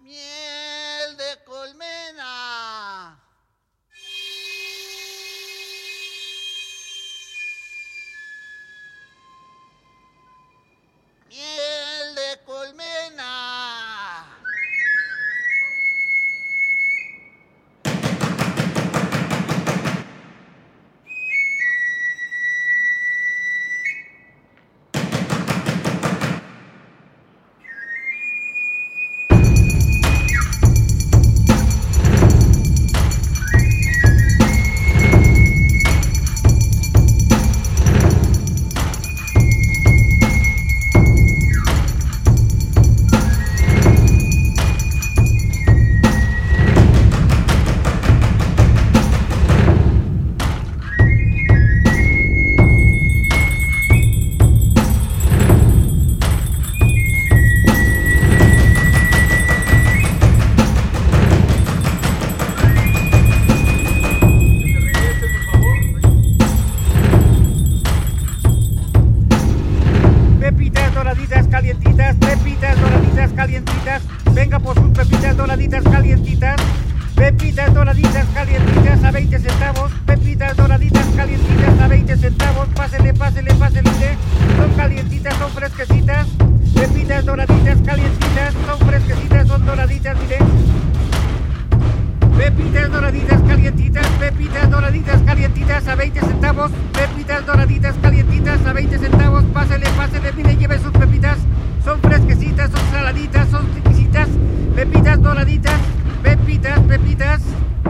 Miel de colmena. Miel de colmena. Pepitas doraditas calientitas, pepitas doraditas calientitas, venga por sus pepitas doraditas calientitas, pepitas doraditas calientitas a 20 centavos, pepitas doraditas calientitas a 20 centavos, pásele, pásele, pásele, son calientitas, son fresquecitas, pepitas doraditas calientitas, son fresquecitas, son doraditas, mire. Pepitas doraditas calientitas a 20 centavos, pepitas doraditas calientitas a 20 centavos, pásele, pásele, mire, lleve sus pepitas, son fresquecitas, son saladitas, son exquisitas, pepitas doraditas, pepitas.